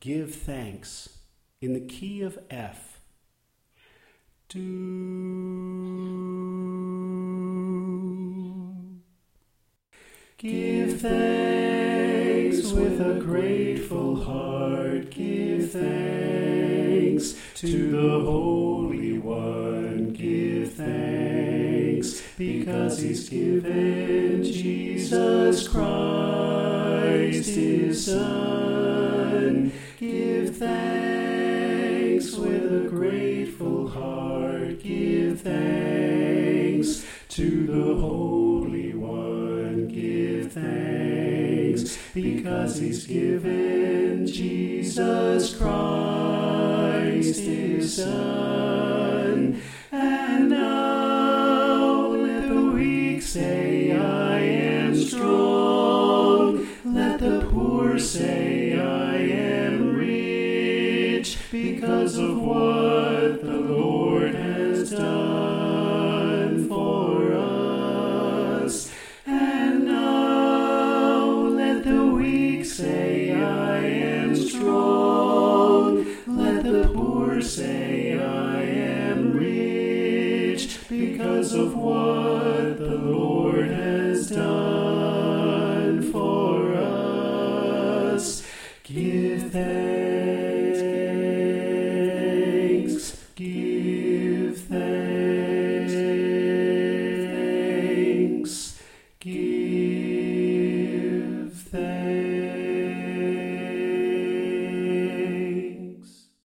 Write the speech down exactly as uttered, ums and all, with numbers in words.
give thanks in the key of F. Do. Give thanks with a grateful heart. Give thanks to the Holy One. Give thanks because He's given Jesus Christ, His Son. Give thanks with a grateful heart. Give thanks to the Holy One. Give thanks because He's given Jesus Christ, His Son. And now let the weak say, I am strong. Let the poor say, I am rich, because of what the Lord has done for us. And now let the weak say, I am strong.